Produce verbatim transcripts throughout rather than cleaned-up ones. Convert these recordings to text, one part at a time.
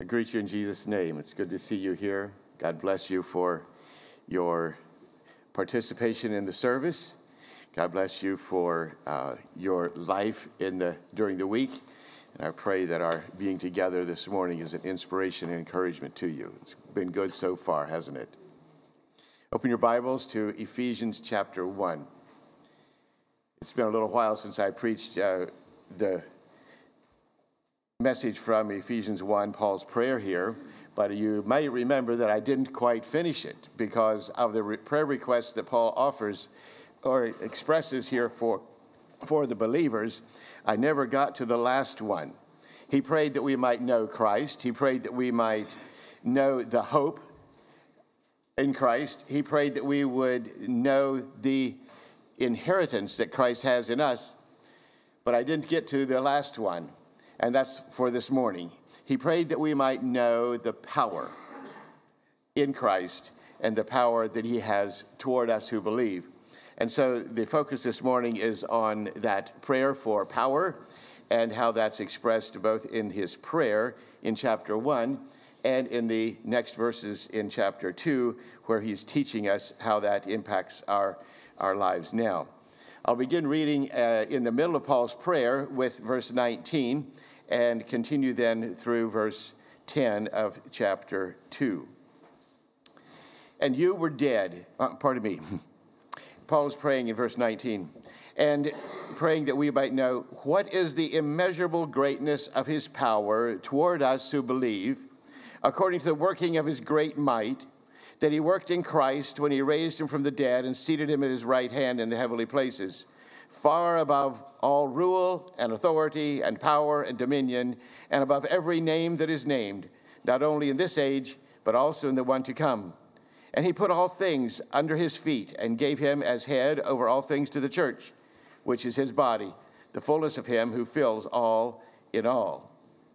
I greet you in Jesus' name. It's good to see you here. God bless you for your participation in the service. God bless you for uh, your life in the during the week. And I pray that our being together this morning is an inspiration and encouragement to you. It's been good so far, hasn't it? Open your Bibles to Ephesians chapter one. It's been a little while since I preached uh, the message from Ephesians one, Paul's prayer here, but you may remember that I didn't quite finish it because of the re- prayer requests that Paul offers or expresses here for, for the believers. I never got to the last one. He prayed that we might know Christ. He prayed that we might know the hope in Christ. He prayed that we would know the inheritance that Christ has in us, but I didn't get to the last one. And that's for this morning. He prayed that we might know the power in Christ and the power that he has toward us who believe. And so the focus this morning is on that prayer for power and how that's expressed both in his prayer in chapter one and in the next verses in chapter two, where he's teaching us how that impacts our, our lives now. I'll begin reading uh, in the middle of Paul's prayer with verse nineteen and continue then through verse ten of chapter two. And you were dead, uh, pardon me, Paul is praying in verse nineteen, and praying that we might know what is the immeasurable greatness of his power toward us who believe, according to the working of his great might, that he worked in Christ when he raised him from the dead and seated him at his right hand in the heavenly places, far above all rule and authority and power and dominion, and above every name that is named, not only in this age, but also in the one to come. And he put all things under his feet and gave him as head over all things to the church, which is his body, the fullness of him who fills all in all.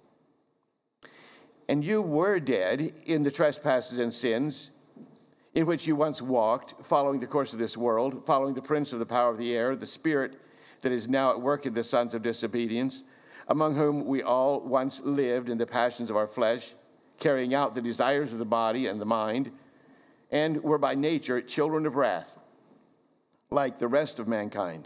And you were dead in the trespasses and sins, in which you once walked, following the course of this world, following the prince of the power of the air, the spirit that is now at work in the sons of disobedience, among whom we all once lived in the passions of our flesh, carrying out the desires of the body and the mind, and were by nature children of wrath, like the rest of mankind.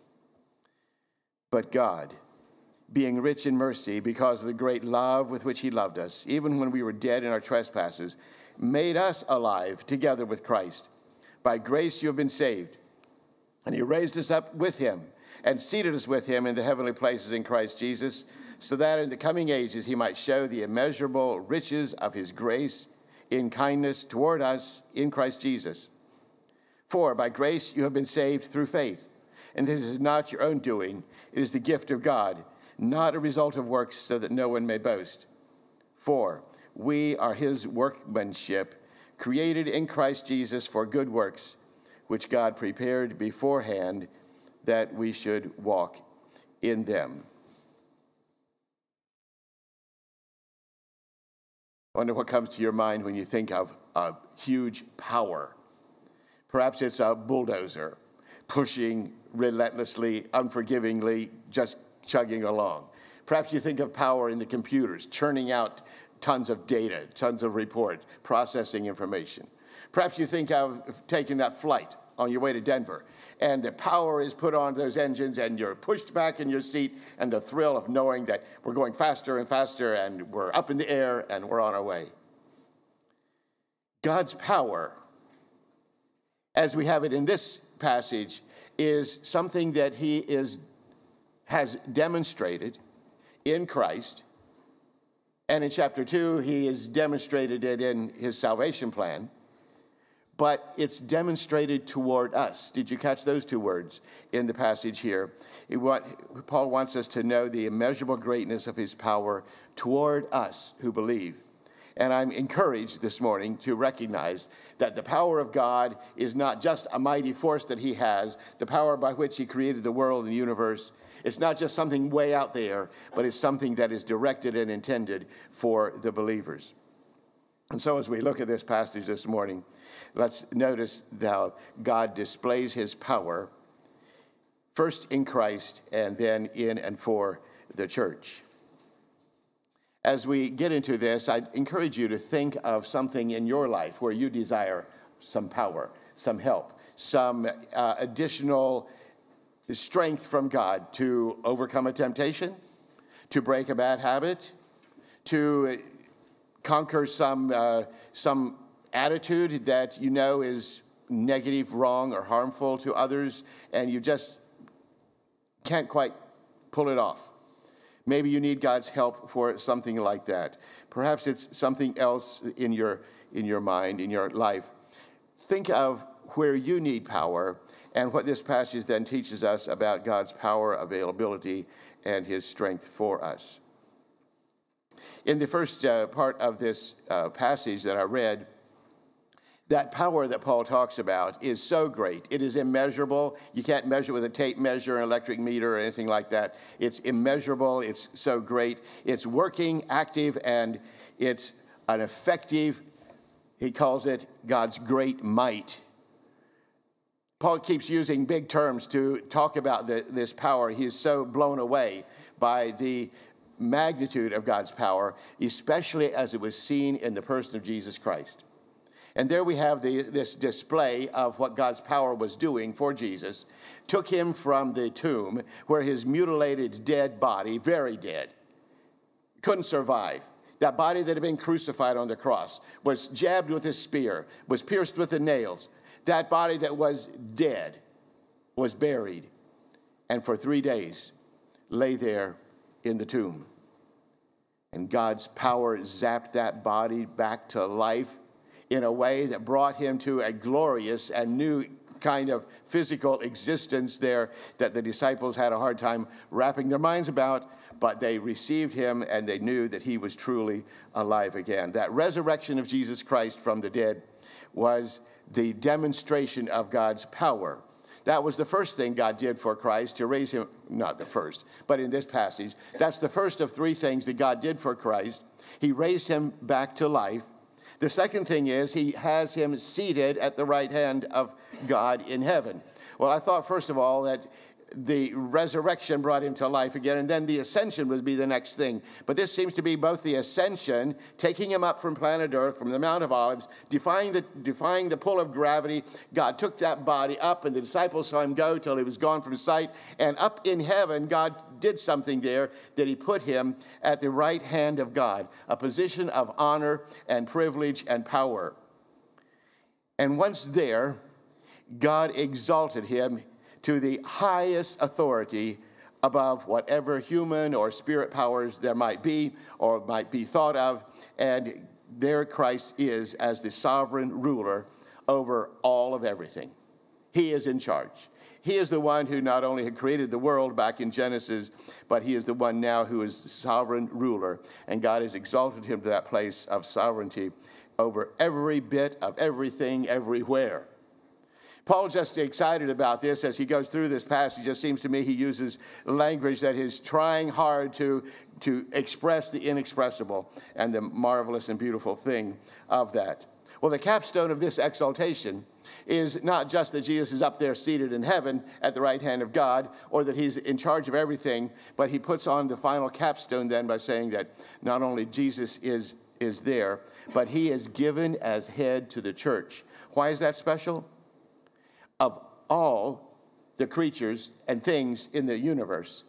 But God, being rich in mercy, because of the great love with which he loved us, even when we were dead in our trespasses, made us alive together with Christ. By grace you have been saved. And he raised us up with him and seated us with him in the heavenly places in Christ Jesus, so that in the coming ages he might show the immeasurable riches of his grace in kindness toward us in Christ Jesus. For by grace you have been saved through faith. And this is not your own doing. It is the gift of God, not a result of works, so that no one may boast. For we are his workmanship, created in Christ Jesus for good works, which God prepared beforehand that we should walk in them. I wonder what comes to your mind when you think of a huge power. Perhaps it's a bulldozer pushing relentlessly, unforgivingly, just chugging along. Perhaps you think of power in the computers, churning out tons of data, tons of reports, processing information. Perhaps you think of taking that flight on your way to Denver, and the power is put on those engines, and you're pushed back in your seat, and the thrill of knowing that we're going faster and faster, and we're up in the air, and we're on our way. God's power, as we have it in this passage, is something that he is has demonstrated in Christ. And in chapter two, he has demonstrated it in his salvation plan, but it's demonstrated toward us. Did you catch those two words in the passage here? What Paul wants us to know, the immeasurable greatness of his power toward us who believe. And I'm encouraged this morning to recognize that the power of God is not just a mighty force that he has, the power by which he created the world and the universe. It's not just something way out there, but it's something that is directed and intended for the believers. And so as we look at this passage this morning, let's notice how God displays his power first in Christ and then in and for the church. as we get into this, I encourage you to think of something in your life where you desire some power, some help, some uh, additional strength from God to overcome a temptation, to break a bad habit, to conquer some uh, some attitude that you know is negative, wrong, or harmful to others, and you just can't quite pull it off. Maybe you need God's help for something like that. Perhaps it's something else in your in your mind, in your life. Think of where you need power and what this passage then teaches us about God's power, availability, and his strength for us. In the first uh, part of this uh, passage that I read, that power that Paul talks about is so great. It is immeasurable. You can't measure with a tape measure, an electric meter, or anything like that. It's immeasurable. It's so great. It's working, active, and it's an effective, he calls it God's great might. Paul keeps using big terms to talk about the, this power. He is so blown away by the magnitude of God's power, especially as it was seen in the person of Jesus Christ. And there we have the, this display of what God's power was doing for Jesus. Took him from the tomb where his mutilated, dead body, very dead, couldn't survive. That body that had been crucified on the cross was jabbed with a spear, was pierced with the nails. That body that was dead was buried, and for three days lay there in the tomb. And God's power zapped that body back to life in a way that brought him to a glorious and new kind of physical existence there that the disciples had a hard time wrapping their minds about, but they received him and they knew that he was truly alive again. That resurrection of Jesus Christ from the dead was the demonstration of God's power. That was the first thing God did for Christ, to raise him, not the first, but in this passage, that's the first of three things that God did for Christ. He raised him back to life. The second thing is he has him seated at the right hand of God in heaven. Well, I thought, first of all, that the resurrection brought him to life again, and then the ascension would be the next thing. But this seems to be both the ascension, taking him up from planet Earth, from the Mount of Olives, defying the, defying the pull of gravity. God took that body up, and the disciples saw him go till he was gone from sight. And up in heaven, God did something there, that he put him at the right hand of God, a position of honor and privilege and power. And once there, God exalted him to the highest authority above whatever human or spirit powers there might be or might be thought of. And there Christ is as the sovereign ruler over all of everything. He is in charge. He is the one who not only had created the world back in Genesis, but he is the one now who is sovereign ruler. And God has exalted him to that place of sovereignty over every bit of everything, everywhere. Paul just excited about this as he goes through this passage. It seems to me he uses language that is trying hard to, to express the inexpressible and the marvelous and beautiful thing of that. Well, the capstone of this exaltation is not just that Jesus is up there seated in heaven at the right hand of God, or that he's in charge of everything, but he puts on the final capstone then by saying that not only Jesus is, is there, but he is given as head to the church. Why is that special? Of all the creatures and things in the universe,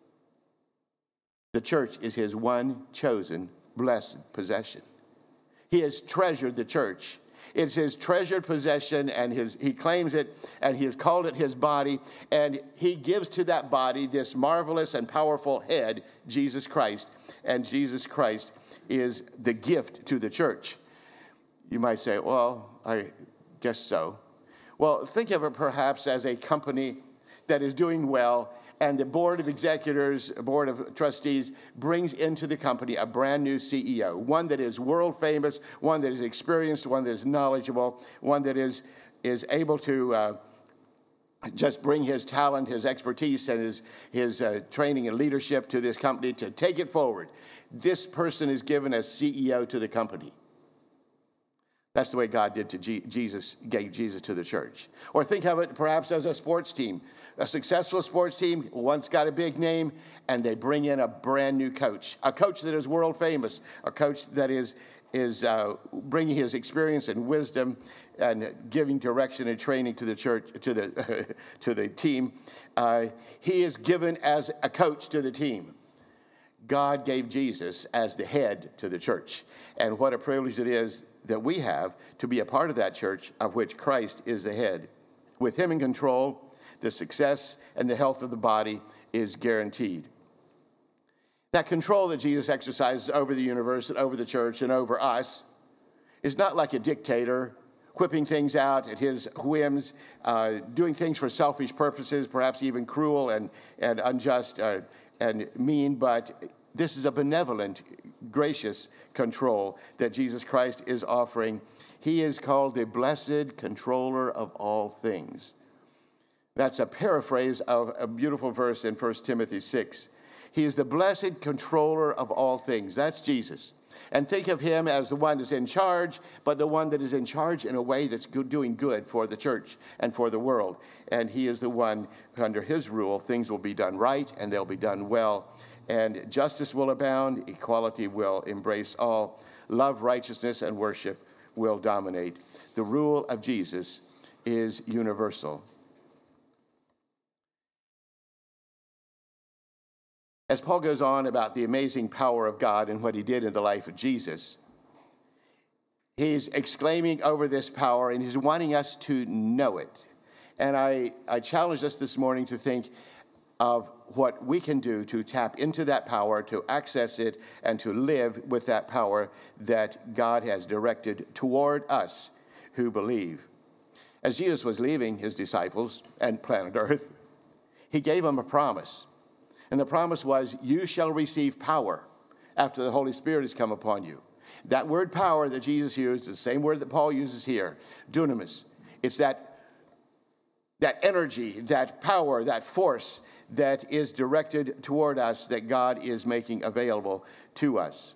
the church is his one chosen, blessed possession. He has treasured the church. It's his treasured possession, and his, he claims it, and he has called it his body, and he gives to that body this marvelous and powerful head, Jesus Christ, and Jesus Christ is the gift to the church. You might say, well, I guess so. Well, think of it perhaps as a company that is doing well, and the board of executors, board of trustees, brings into the company a brand new C E O, one that is world famous, one that is experienced, one that is knowledgeable, one that is, is able to uh, just bring his talent, his expertise, and his, his uh, training and leadership to this company to take it forward. This person is given as C E O to the company. That's the way God did to G- Jesus, gave Jesus to the church. Or think of it perhaps as a sports team. A successful sports team once got a big name, and they bring in a brand new coach, a coach that is world famous, a coach that is is uh, bringing his experience and wisdom and giving direction and training to the church, to the to the team. Uh, he is given as a coach to the team. God gave Jesus as the head to the church, and what a privilege it is that we have to be a part of that church of which Christ is the head. With him in control, the success and the health of the body is guaranteed. That control that Jesus exercises over the universe and over the church and over us is not like a dictator whipping things out at his whims, uh, doing things for selfish purposes, perhaps even cruel and, and unjust uh, and mean, but this is a benevolent, gracious control that Jesus Christ is offering. He is called the blessed controller of all things. That's a paraphrase of a beautiful verse in First Timothy six. He is the blessed controller of all things. That's Jesus. And think of him as the one that's in charge, but the one that is in charge in a way that's good, doing good for the church and for the world. And he is the one, under his rule, things will be done right and they'll be done well. And justice will abound, equality will embrace all. Love, righteousness, and worship will dominate. The rule of Jesus is universal. As Paul goes on about the amazing power of God and what he did in the life of Jesus, he's exclaiming over this power and he's wanting us to know it. And I, I challenge us this morning to think of what we can do to tap into that power, to access it, and to live with that power that God has directed toward us who believe. As Jesus was leaving his disciples and planet Earth, he gave them a promise. And the promise was, you shall receive power after the Holy Spirit has come upon you. That word power that Jesus used is the same word that Paul uses here, dunamis. It's that, that energy, that power, that force that is directed toward us that God is making available to us.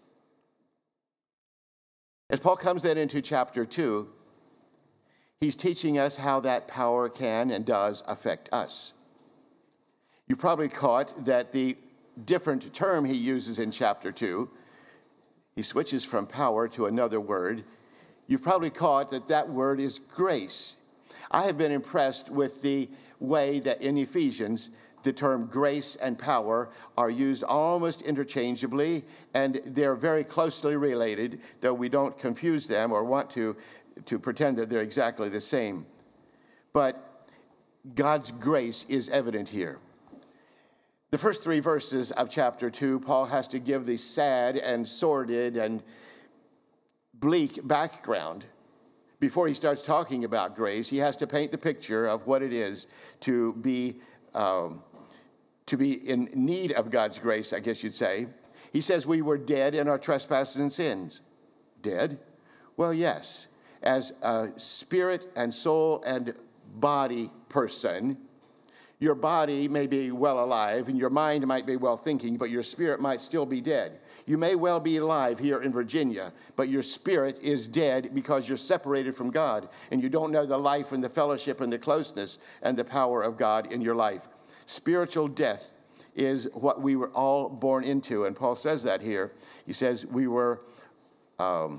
As Paul comes then into chapter two, he's teaching us how that power can and does affect us. You probably caught that the different term he uses in chapter two, he switches from power to another word. You've probably caught that that word is grace. I have been impressed with the way that in Ephesians, the term grace and power are used almost interchangeably, and they're very closely related, though we don't confuse them or want to, to pretend that they're exactly the same. But God's grace is evident here. The first three verses of chapter two, Paul has to give the sad and sordid and bleak background. Before he starts talking about grace, he has to paint the picture of what it is to be, um, to be in need of God's grace, I guess you'd say. He says we were dead in our trespasses and sins. Dead? Well, yes. As a spirit and soul and body person, your body may be well alive and your mind might be well thinking, but your spirit might still be dead. You may well be alive here in Virginia, but your spirit is dead because you're separated from God and you don't know the life and the fellowship and the closeness and the power of God in your life. Spiritual death is what we were all born into, and Paul says that here. He says we were, um,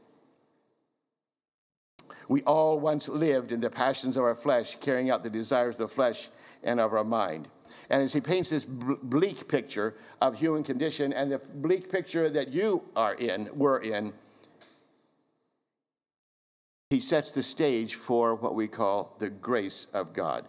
we all once lived in the passions of our flesh, carrying out the desires of the flesh and of our mind. And as he paints this bleak picture of human condition and the bleak picture that you are in, were in, he sets the stage for what we call the grace of God.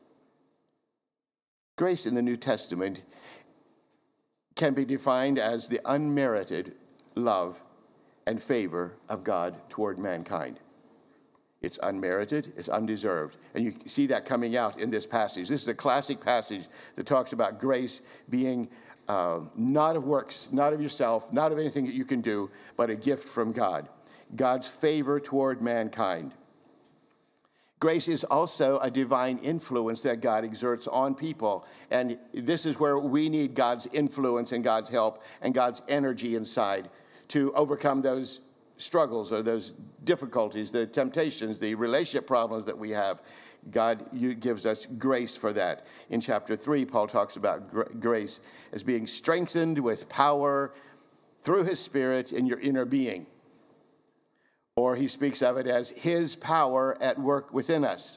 Grace in the New Testament can be defined as the unmerited love and favor of God toward mankind. It's unmerited, it's undeserved. And you see that coming out in this passage. This is a classic passage that talks about grace being uh, not of works, not of yourself, not of anything that you can do, but a gift from God. God's favor toward mankind. Grace is also a divine influence that God exerts on people. And this is where we need God's influence and God's help and God's energy inside to overcome those struggles or those difficulties, the temptations, the relationship problems that we have. God you, gives us grace for that. In chapter three, Paul talks about gr- grace as being strengthened with power through his Spirit in your inner being. Or he speaks of it as his power at work within us.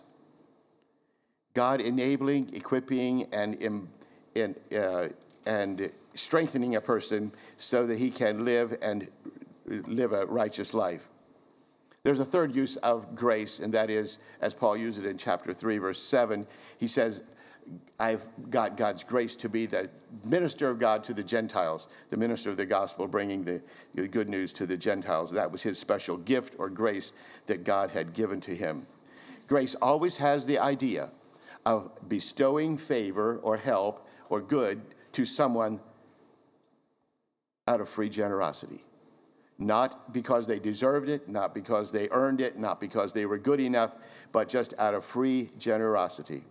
God enabling, equipping, and, and, uh, and strengthening a person so that he can live and live a righteous life. There's a third use of grace, and that is, as Paul uses it in chapter three, verse seven, he says, I've got God's grace to be the minister of God to the Gentiles, the minister of the gospel, bringing the, the good news to the Gentiles. That was his special gift or grace that God had given to him. Grace always has the idea of bestowing favor or help or good to someone out of free generosity. Not because they deserved it, not because they earned it, not because they were good enough, but just out of free generosity.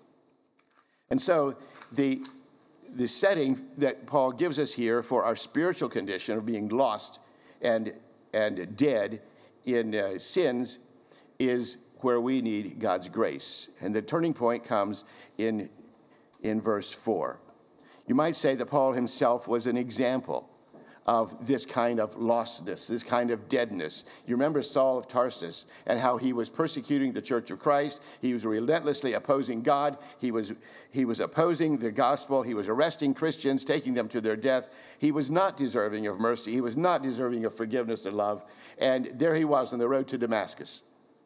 And so the, the setting that Paul gives us here for our spiritual condition of being lost and, and dead in uh, sins is where we need God's grace. And the turning point comes in, in verse four. You might say that Paul himself was an example of this kind of lostness, this kind of deadness. You remember Saul of Tarsus and how he was persecuting the church of Christ. He was relentlessly opposing God. He was, he was opposing the gospel. He was arresting Christians, taking them to their death. He was not deserving of mercy. He was not deserving of forgiveness and love. And there he was on the road to Damascus.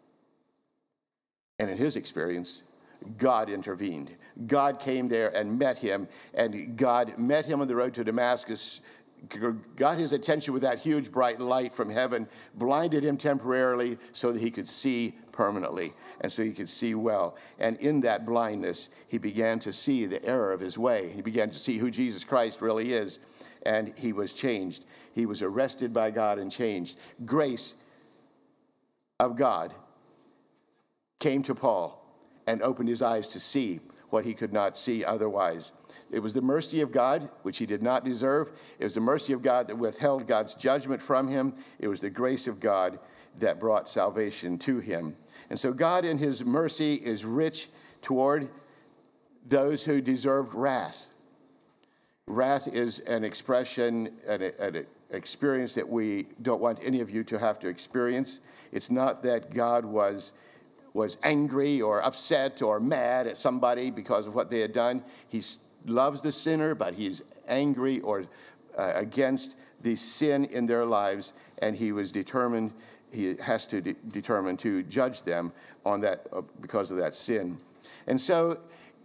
And in his experience, God intervened. God came there and met him, and God met him on the road to Damascus, got his attention with that huge bright light from heaven, blinded him temporarily so that he could see permanently and so he could see well. And in that blindness, he began to see the error of his way. He began to see who Jesus Christ really is, and he was changed. He was arrested by God and changed. Grace of God came to Paul and opened his eyes to see what he could not see otherwise. It was the mercy of God, which he did not deserve. It was the mercy of God that withheld God's judgment from him. It was the grace of God that brought salvation to him. And so God in his mercy is rich toward those who deserved wrath. Wrath is an expression, an, an experience that we don't want any of you to have to experience. It's not that God was was angry or upset or mad at somebody because of what they had done. He loves the sinner, but he's angry or uh, against the sin in their lives, and he was determined, he has to de- determine to judge them on that uh, because of that sin. And so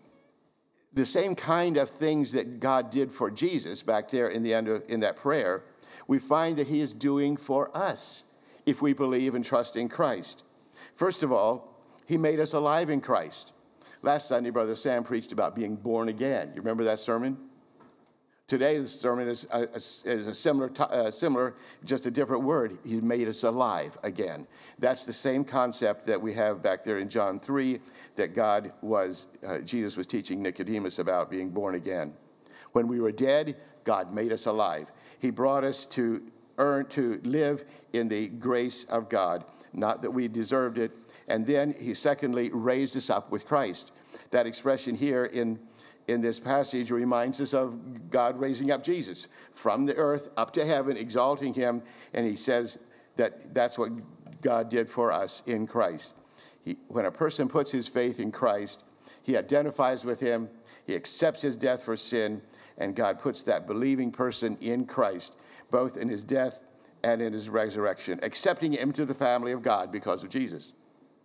the same kind of things that God did for Jesus back there in the end of, in that prayer, we find that he is doing for us if we believe and trust in Christ. First of all, he made us alive in Christ. Last Sunday, Brother Sam preached about being born again. You remember that sermon? Today's sermon is a, is a similar, uh, similar, just a different word. He made us alive again. That's the same concept that we have back there in John three that God was, uh, Jesus was teaching Nicodemus about being born again. When we were dead, God made us alive. He brought us to earn, to live in the grace of God, not that we deserved it. And then he secondly raised us up with Christ. That expression here in, in this passage reminds us of God raising up Jesus from the earth up to heaven, exalting him. And he says that that's what God did for us in Christ. He, when a person puts his faith in Christ, he identifies with him, he accepts his death for sin, and God puts that believing person in Christ, both in his death and in his resurrection, accepting him to the family of God because of Jesus.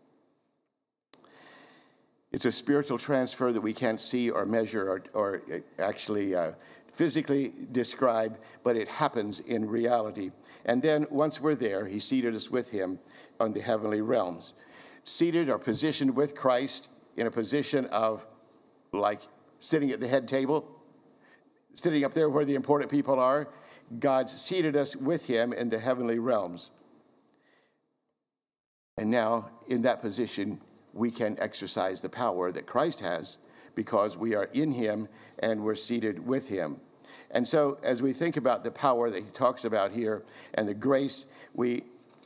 It's a spiritual transfer that we can't see or measure or, or actually uh, physically describe, but it happens in reality. And then once we're there, he seated us with him on the heavenly realms. Seated or positioned with Christ in a position of like sitting at the head table, sitting up there where the important people are. God's seated us with him in the heavenly realms. And now in that position, we can exercise the power that Christ has because we are in him and we're seated with him. And so as we think about the power that he talks about here and the grace, we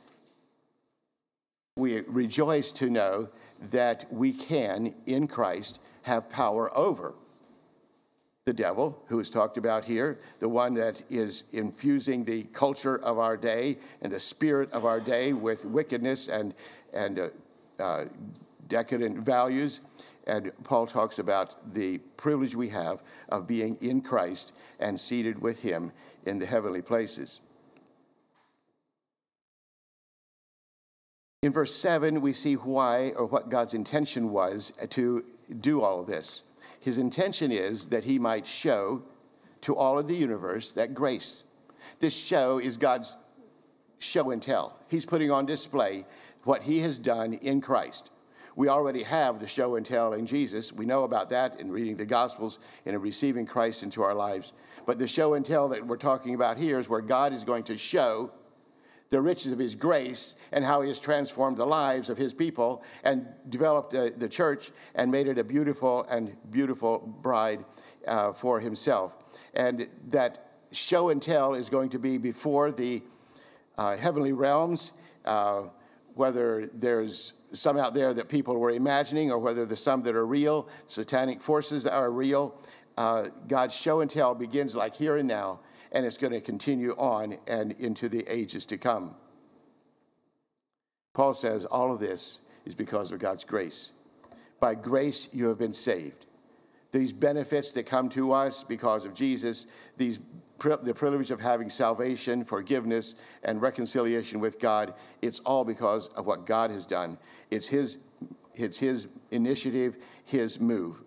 we rejoice to know that we can, in Christ, have power over the devil, who is talked about here, the one that is infusing the culture of our day and the spirit of our day with wickedness and, and uh, uh, decadent values. And Paul talks about the privilege we have of being in Christ and seated with him in the heavenly places. In verse seven, we see why, or what God's intention was to do all of this. His intention is that he might show to all of the universe that grace. This show is God's show and tell. He's putting on display what he has done in Christ. We already have the show and tell in Jesus. We know about that in reading the Gospels and in receiving Christ into our lives. But the show and tell that we're talking about here is where God is going to show the riches of his grace and how he has transformed the lives of his people and developed uh, the church and made it a beautiful and beautiful bride uh, for himself. And that show and tell is going to be before the uh, heavenly realms, uh, whether there's some out there that people were imagining or whether there's some that are real, satanic forces that are real. Uh, God's show and tell begins like here and now, and it's going to continue on and into the ages to come. Paul says all of this is because of God's grace. By grace you have been saved. These benefits that come to us because of Jesus, these the privilege of having salvation, forgiveness, and reconciliation with God, it's all because of what God has done. It's his, it's his initiative, his move.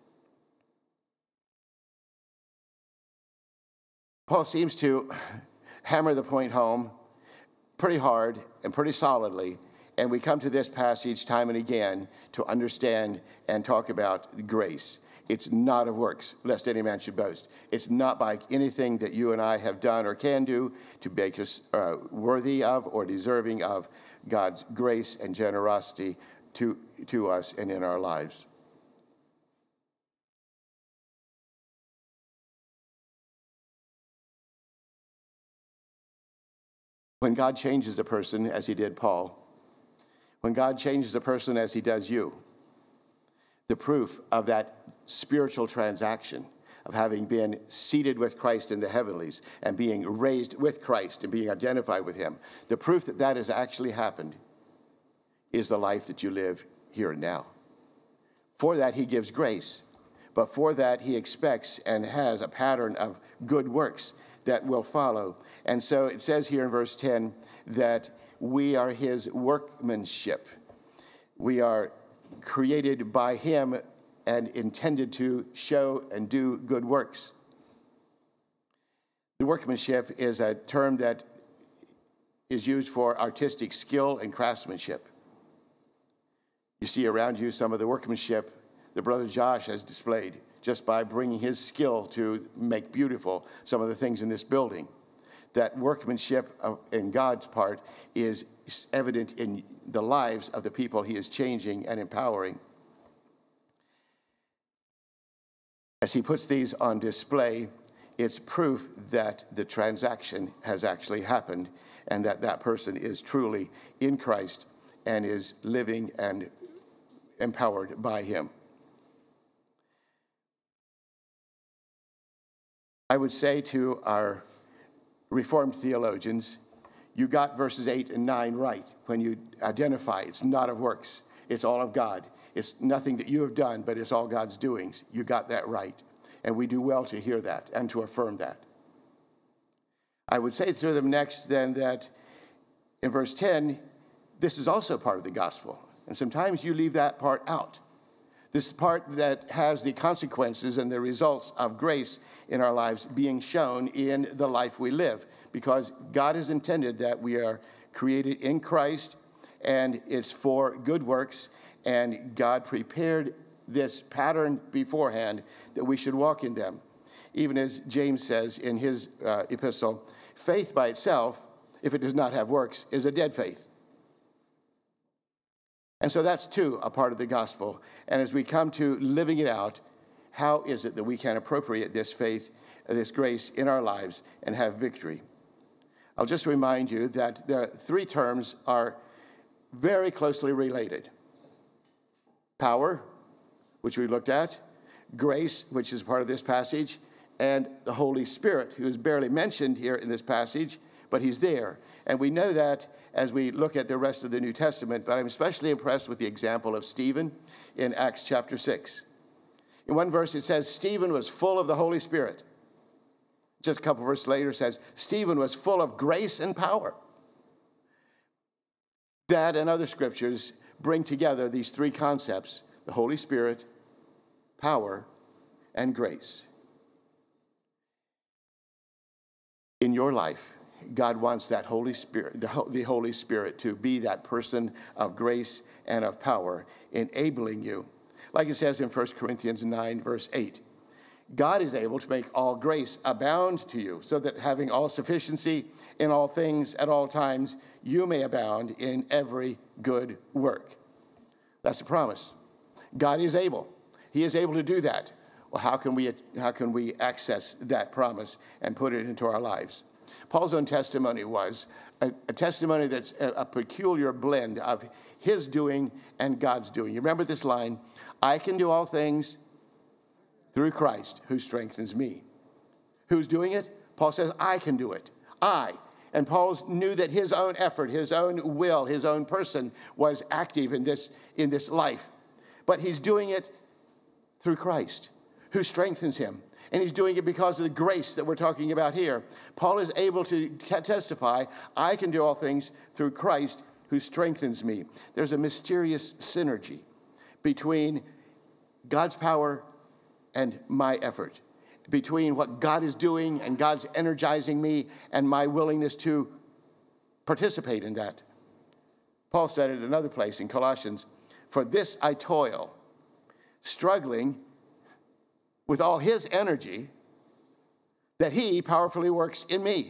Paul seems to hammer the point home pretty hard and pretty solidly, and we come to this passage time and again to understand and talk about grace. It's not of works, lest any man should boast. It's not by anything that you and I have done or can do to make us uh, worthy of or deserving of God's grace and generosity to, to us and in our lives. When God changes a person, as he did Paul, when God changes a person as he does you, the proof of that spiritual transaction of having been seated with Christ in the heavenlies and being raised with Christ and being identified with him, the proof that that has actually happened is the life that you live here and now. For that he gives grace, but for that he expects and has a pattern of good works that will follow. And so it says here in verse ten that we are his workmanship. We are created by him and intended to show and do good works. The workmanship is a term that is used for artistic skill and craftsmanship. You see around you some of the workmanship that Brother Josh has displayed just by bringing his skill to make beautiful some of the things in this building. That workmanship of, in God's part is evident in the lives of the people he is changing and empowering. As he puts these on display, it's proof that the transaction has actually happened and that that person is truly in Christ and is living and empowered by him. I would say to our Reformed theologians, you got verses eight and nine right when you identify it's not of works, it's all of God. It's nothing that you have done, but it's all God's doings. You got that right. And we do well to hear that and to affirm that. I would say to them next then that in verse ten, this is also part of the gospel. And sometimes you leave that part out. This part that has the consequences and the results of grace in our lives being shown in the life we live, because God has intended that we are created in Christ and it's for good works, and God prepared this pattern beforehand that we should walk in them. Even as James says in his uh, epistle, faith by itself, if it does not have works, is a dead faith. And so that's too a part of the gospel. And as we come to living it out, how is it that we can appropriate this faith, this grace in our lives and have victory? I'll just remind you that there are three terms are very closely related. Power, which we looked at, grace, which is part of this passage, and the Holy Spirit, who is barely mentioned here in this passage, but he's there. And we know that as we look at the rest of the New Testament, but I'm especially impressed with the example of Stephen in Acts chapter six. In one verse it says, Stephen was full of the Holy Spirit. Just a couple verses later it says, Stephen was full of grace and power. That and other scriptures bring together these three concepts: the Holy Spirit, power, and grace. In your life, God wants that Holy Spirit, the Holy Spirit to be that person of grace and of power, enabling you. Like it says in First Corinthians nine, verse eight, God is able to make all grace abound to you, so that having all sufficiency in all things at all times, you may abound in every good work. That's the promise. God is able. He is able to do that. Well, how can we, how can we access that promise and put it into our lives? Paul's own testimony was a, a testimony that's a, a peculiar blend of his doing and God's doing. You remember this line, I can do all things through Christ who strengthens me. Who's doing it? Paul says, I can do it. I. And Paul knew that his own effort, his own will, his own person was active in this, in this life. But he's doing it through Christ, who strengthens him. And he's doing it because of the grace that we're talking about here. Paul is able to t- testify, I can do all things through Christ who strengthens me. There's a mysterious synergy between God's power and my effort, between what God is doing and God's energizing me and my willingness to participate in that. Paul said it another place in Colossians, for this I toil, struggling with all his energy that he powerfully works in me.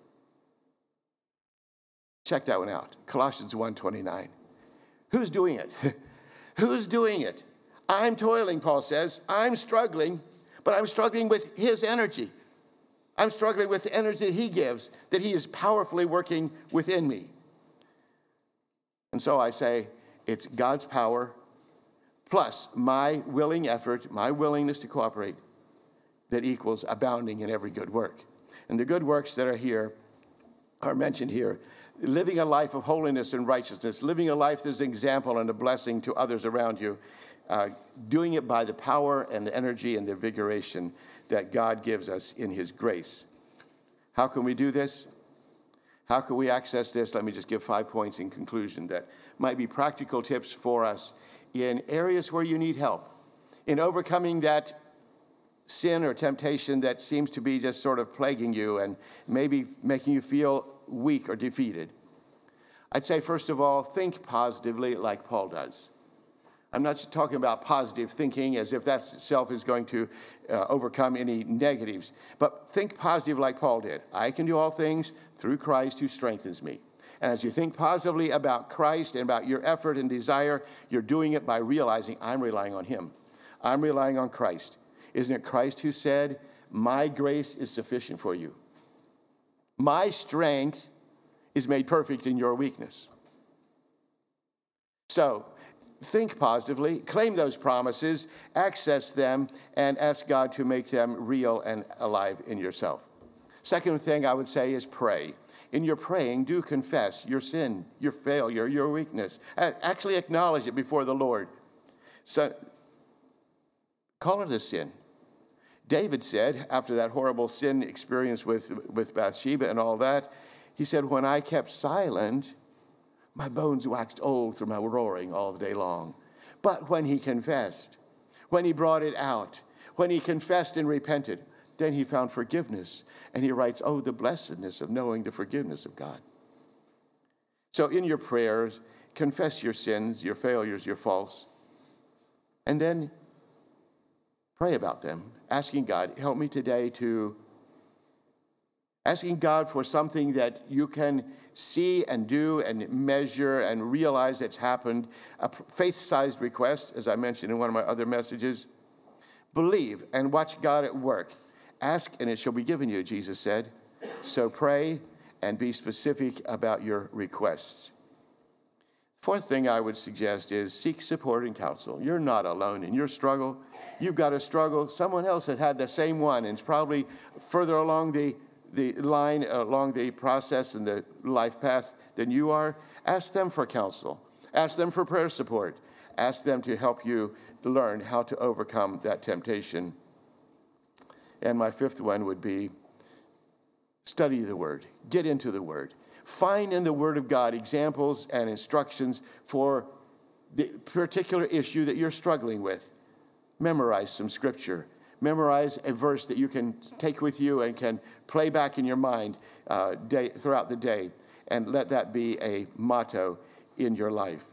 Check that one out. Colossians one twenty-nine. Who's doing it? Who's doing it? I'm toiling, Paul says. I'm struggling, but I'm struggling with his energy. I'm struggling with the energy that he gives, that he is powerfully working within me. And so I say, it's God's power plus my willing effort, my willingness to cooperate, that equals abounding in every good work. And the good works that are here are mentioned here. Living a life of holiness and righteousness, living a life that's an example and a blessing to others around you, uh, doing it by the power and the energy and the invigoration that God gives us in his grace. How can we do this? How can we access this? Let me just give five points in conclusion that might be practical tips for us in areas where you need help, in overcoming that sin or temptation that seems to be just sort of plaguing you and maybe making you feel weak or defeated. I'd say, first of all, think positively like Paul does. I'm not talking about positive thinking as if that itself is going to uh, overcome any negatives, but think positive like Paul did. I can do all things through Christ who strengthens me. And as you think positively about Christ and about your effort and desire, you're doing it by realizing I'm relying on him. I'm relying on Christ. Isn't it Christ who said, my grace is sufficient for you? My strength is made perfect in your weakness. So think positively, claim those promises, access them, and ask God to make them real and alive in yourself. Second thing I would say is pray. In your praying, do confess your sin, your failure, your weakness. Actually acknowledge it before the Lord. So call it a sin. David said, after that horrible sin experience with, with Bathsheba and all that, he said, when I kept silent, my bones waxed old through my roaring all the day long. But when he confessed, when he brought it out, when he confessed and repented, then he found forgiveness. And he writes, oh, the blessedness of knowing the forgiveness of God. So in your prayers, confess your sins, your failures, your faults, and then pray about them, asking God, help me today to, asking God for something that you can see and do and measure and realize that's happened, a faith-sized request, as I mentioned in one of my other messages. Believe and watch God at work. Ask and it shall be given you, Jesus said. So pray and be specific about your requests. Fourth thing I would suggest is seek support and counsel. You're not alone in your struggle. You've got a struggle. Someone else has had the same one and is probably further along the, the line, along the process and the life path than you are. Ask them for counsel. Ask them for prayer support. Ask them to help you learn how to overcome that temptation. And my fifth one would be study the Word. Get into the Word. Find in the Word of God examples and instructions for the particular issue that you're struggling with. Memorize some scripture. Memorize a verse that you can take with you and can play back in your mind uh, day, throughout the day. And let that be a motto in your life.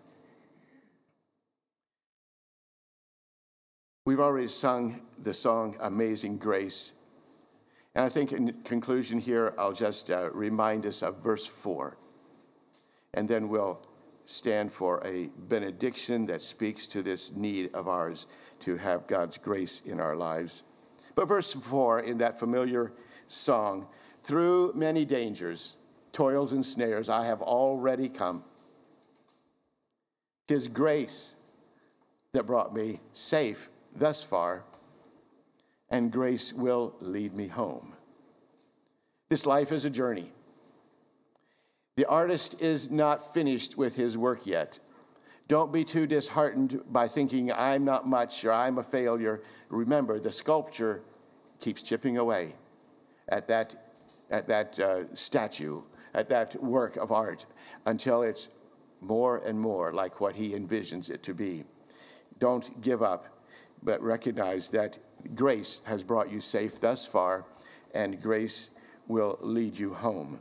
We've already sung the song Amazing Grace. And I think in conclusion here, I'll just uh, remind us of verse four. And then we'll stand for a benediction that speaks to this need of ours to have God's grace in our lives. But verse four in that familiar song, through many dangers, toils and snares, I have already come. 'Tis grace that brought me safe thus far, and grace will lead me home. This life is a journey. The artist is not finished with his work yet. Don't be too disheartened by thinking I'm not much or I'm a failure. Remember, the sculpture keeps chipping away at that, at that uh, statue, at that work of art, until it's more and more like what he envisions it to be. Don't give up, but recognize that grace has brought you safe thus far, and grace will lead you home.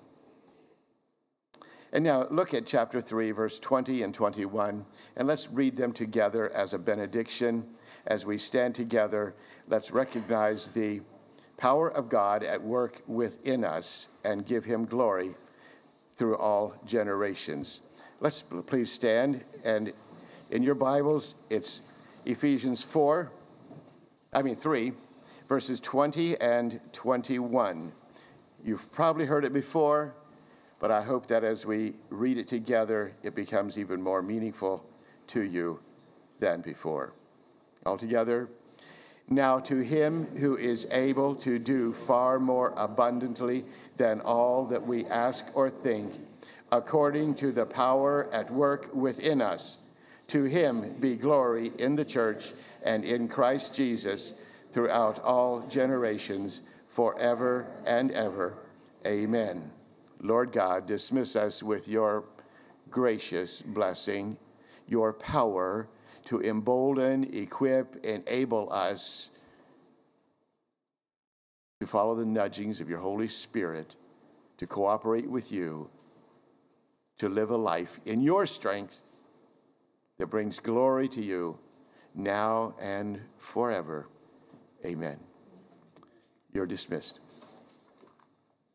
And now look at chapter three, verse twenty and twenty-one, and let's read them together as a benediction. As we stand together, let's recognize the power of God at work within us and give him glory through all generations. Let's please stand, and in your Bibles, it's Ephesians four, I mean three, verses twenty and twenty-one. You've probably heard it before, but I hope that as we read it together, it becomes even more meaningful to you than before. All together. Now to him who is able to do far more abundantly than all that we ask or think, according to the power at work within us, to him be glory in the church and in Christ Jesus throughout all generations, forever and ever. Amen. Lord God, dismiss us with your gracious blessing, your power to embolden, equip, enable us to follow the nudgings of your Holy Spirit, to cooperate with you, to live a life in your strength that brings glory to you now and forever. Amen. You're dismissed.